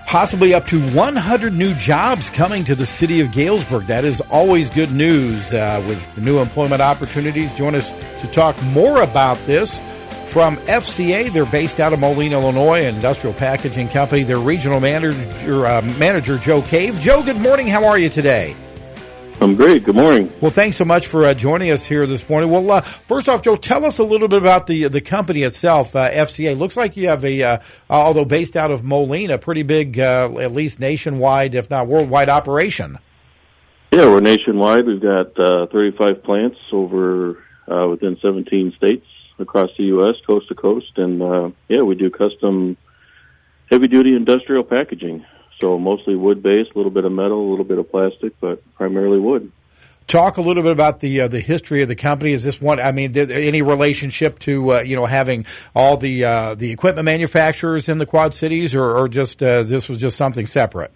Possibly up to 100 new jobs coming to the city of Galesburg. That is always good news with new employment opportunities. Join us to talk more about this from FCA. They're based out of Moline, Illinois, an industrial packaging company. Their regional manager, Joe Cave. Joe, good morning. How are you today? I'm great. Good morning. Well, thanks so much for joining us here this morning. Well, first off, Joe, tell us a little bit about the company itself, FCA. Looks like you have although based out of Moline, a pretty big, at least nationwide, if not worldwide, operation. Yeah, we're nationwide. We've got 35 plants over within 17 states across the U.S., coast to coast. And, we do custom heavy-duty industrial packaging. So mostly wood-based, a little bit of metal, a little bit of plastic, but primarily wood. Talk a little bit about the history of the company. Is this one? I mean, any relationship to having all the equipment manufacturers in the Quad Cities, or just this was just something separate?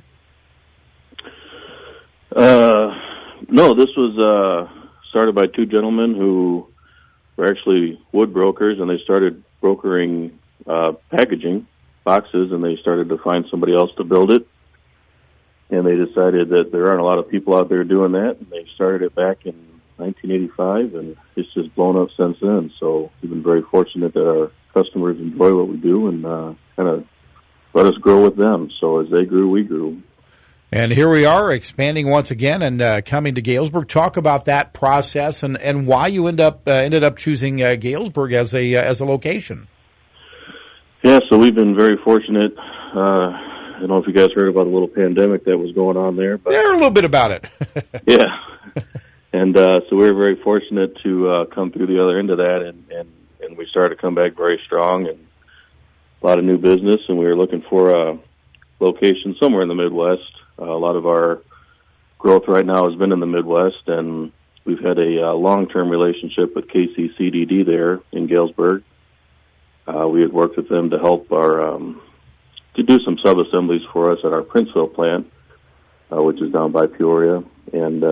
No, this was started by two gentlemen who were actually wood brokers, and they started brokering packaging boxes, and they started to find somebody else to build it. And they decided that there aren't a lot of people out there doing that, and they started it back in 1985, and it's just blown up since then. So we've been very fortunate that our customers enjoy what we do and kind of let us grow with them. So as they grew, we grew. And here we are, expanding once again and coming to Galesburg. Talk about that process and why you ended up choosing Galesburg as a location. Yeah, so we've been very fortunate. I don't know if you guys heard about the little pandemic that was going on there. But yeah, a little bit about it. Yeah. And so we were very fortunate to come through the other end of that, and we started to come back very strong and a lot of new business, and we were looking for a location somewhere in the Midwest. A lot of our growth right now has been in the Midwest, and we've had a long-term relationship with KCCDD there in Galesburg. We had worked with them to help to do some sub-assemblies for us at our Princeville plant, which is down by Peoria. And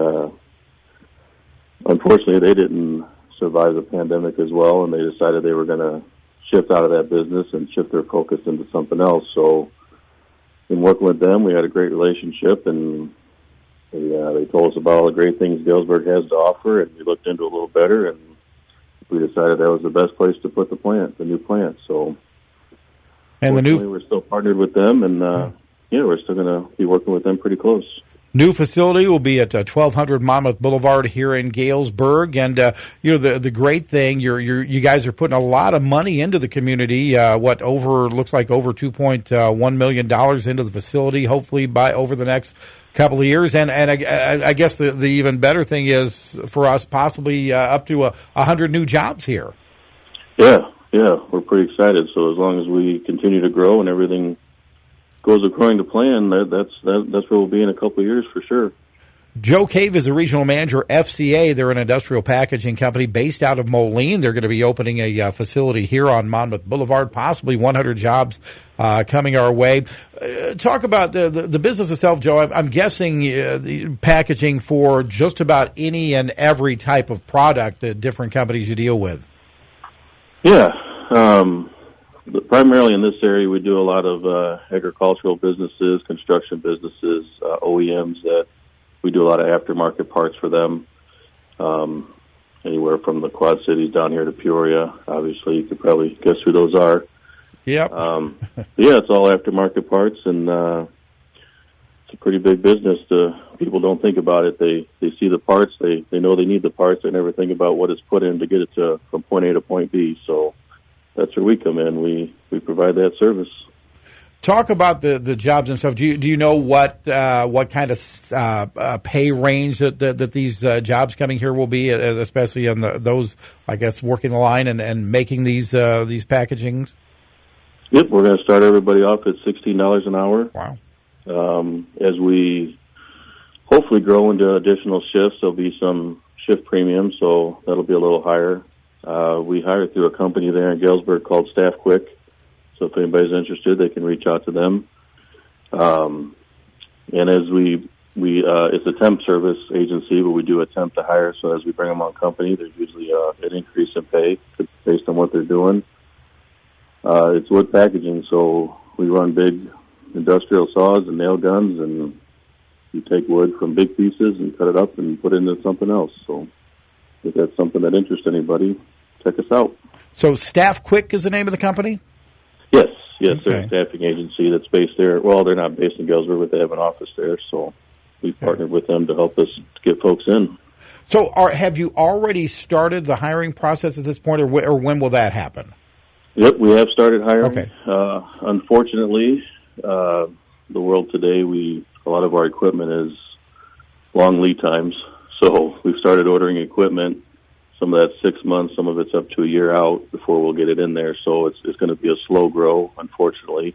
unfortunately, they didn't survive the pandemic as well, and they decided they were going to shift out of that business and shift their focus into something else. So in working with them, we had a great relationship, and they told us about all the great things Galesburg has to offer, and we looked into it a little better, and we decided that was the best place to put the new plant. So, and we're still partnered with them, and we're still going to be working with them pretty close. New facility will be at 1200 Monmouth Boulevard here in Galesburg, and the great thing, you guys are putting a lot of money into the community. Looks like over $2.1 million into the facility. Hopefully by over the next couple of years, and I guess the even better thing is for us possibly up to 100 new jobs here. Yeah, we're pretty excited. So as long as we continue to grow and everything goes according to plan, that's where we'll be in a couple of years for sure. Joe Cave is a regional manager, FCA. They're an industrial packaging company based out of Moline. They're going to be opening a facility here on Monmouth Boulevard, possibly 100 jobs coming our way. Talk about the business itself, Joe. I'm guessing the packaging for just about any and every type of product that different companies you deal with. Yeah. Primarily in this area, we do a lot of agricultural businesses, construction businesses, OEMs that we do a lot of aftermarket parts for them, anywhere from the Quad Cities down here to Peoria. Obviously, you could probably guess who those are. Yep. It's all aftermarket parts, and it's a pretty big business. People don't think about it. They see the parts. They know they need the parts. They never think about what is put in to get it from point A to point B. So that's where we come in. We provide that service. Talk about the jobs and stuff. Do you know what kind of pay range that these jobs coming here will be, especially on those, I guess, working the line and making these packagings? Yep, we're going to start everybody off at $16 an hour. Wow. As we hopefully grow into additional shifts, there'll be some shift premium, so that'll be a little higher. We hired through a company there in Galesburg called Staff Quick. So if anybody's interested, they can reach out to them. And as it's a temp service agency, but we do attempt to hire. So as we bring them on company, there's usually an increase in pay based on what they're doing. It's wood packaging, so we run big industrial saws and nail guns, and you take wood from big pieces and cut it up and put it into something else. So if that's something that interests anybody, check us out. So Staff Quick is the name of the company? Yes, they're Okay. a staffing agency that's based there. Well, they're not based in Galesburg, but they have an office there, so we've partnered with them to help us get folks in. So have you already started the hiring process at this point, or when will that happen? Yep, we have started hiring. Okay. Unfortunately, the world today, a lot of our equipment is long lead times, so we've started ordering equipment. Some of that's 6 months, some of it's up to a year out before we'll get it in there. So it's going to be a slow grow, unfortunately.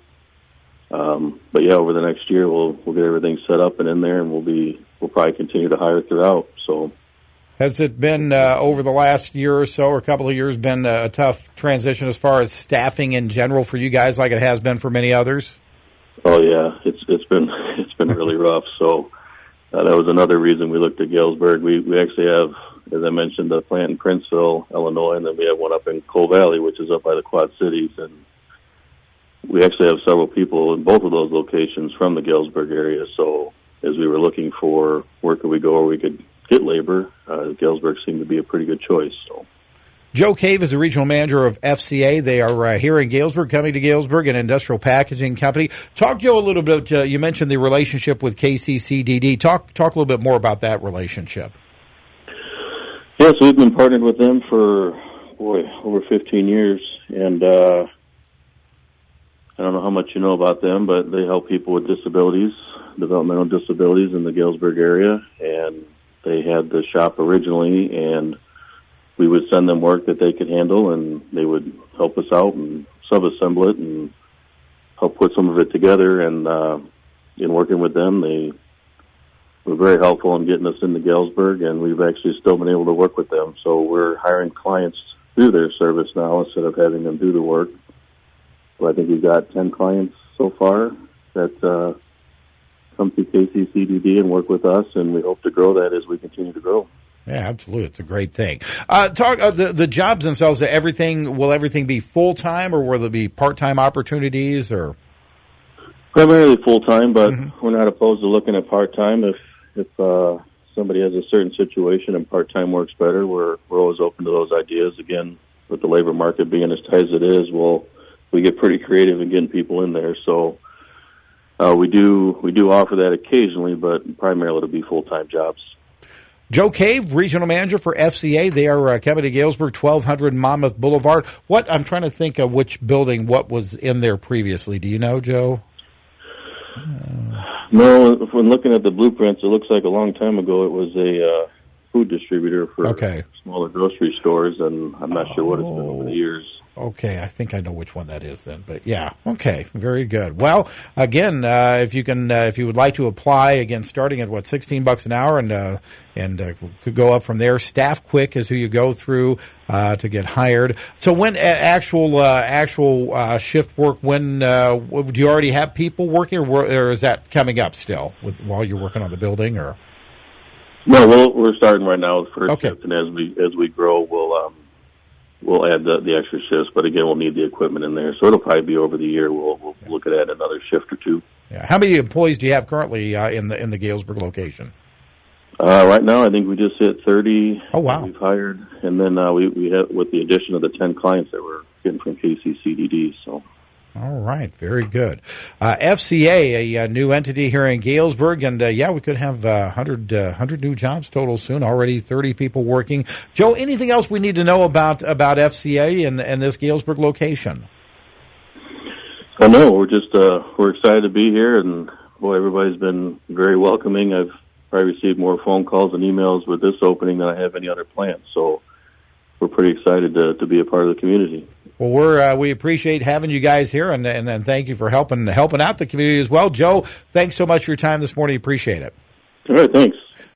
But yeah, over the next year, we'll get everything set up and in there, and we'll probably continue to hire throughout. So, has it been over the last year or so, or a couple of years, been a tough transition as far as staffing in general for you guys, like it has been for many others? Oh yeah, it's been really rough. So that was another reason we looked at Galesburg. We actually have, as I mentioned, a plant in Princeville, Illinois, and then we have one up in Coal Valley, which is up by the Quad Cities. And we actually have several people in both of those locations from the Galesburg area. So as we were looking for where could we go where we could get labor, Galesburg seemed to be a pretty good choice. So. Joe Cave is the regional manager of FCA. They are here in Galesburg, coming to Galesburg, an industrial packaging company. Talk, Joe, a little bit. You mentioned the relationship with KCCDD. Talk a little bit more about that relationship. Yes, we've been partnered with them for, over 15 years. And I don't know how much you know about them, but they help people with disabilities, developmental disabilities in the Galesburg area. And they had the shop originally, and we would send them work that they could handle, and they would help us out and sub-assemble it and help put some of it together. And in working with them, they were very helpful in getting us into Galesburg, and we've actually still been able to work with them. So we're hiring clients through their service now instead of having them do the work. So I think we've got 10 clients so far that come through KCCDD and work with us, and we hope to grow that as we continue to grow. Yeah, absolutely. It's a great thing. Talk the jobs themselves. Will everything be full time, or will there be part time opportunities? Or primarily full time, but we're not opposed to looking at part time if somebody has a certain situation and part time works better. We're always open to those ideas. Again, with the labor market being as tight as it is, we get pretty creative in getting people in there. So we do offer that occasionally, but primarily it'll be full time jobs. Joe Cave, regional manager for FCA. They are coming to Galesburg, 1200 Monmouth Boulevard. I'm trying to think of which building, what was in there previously. Do you know, Joe? No, when looking at the blueprints, it looks like a long time ago it was a food distributor for smaller grocery stores, and I'm not sure what it's been over the years. Okay, I think I know which one that is then, but yeah, okay, very good. Well, again, if you would like to apply, again, starting at $16 an hour, and could go up from there. Staff Quick is who you go through to get hired. So when actual shift work, when do you already have people working, or is that coming up still while you're working on the building, or? No, we're starting right now with first shift, and as we grow, we'll add the extra shifts, but again, we'll need the equipment in there. So it'll probably be over the year. We'll look at adding another shift or two. Yeah. How many employees do you have currently in the Galesburg location? Right now, I think we just hit 30. Oh, wow. We've hired, and then we have with the addition of the 10 clients that we're getting from KCCDD. So. All right, very good. FCA, a new entity here in Galesburg, and we could have 100 new jobs total soon. Already 30 people working. Joe, anything else we need to know about FCA and this Galesburg location? Oh no, we're excited to be here, and boy, everybody's been very welcoming. I've probably received more phone calls and emails with this opening than I have any other plant. So we're pretty excited to be a part of the community. Well, we appreciate having you guys here, and thank you for helping out the community as well. Joe, thanks so much for your time this morning. Appreciate it. All right, thanks.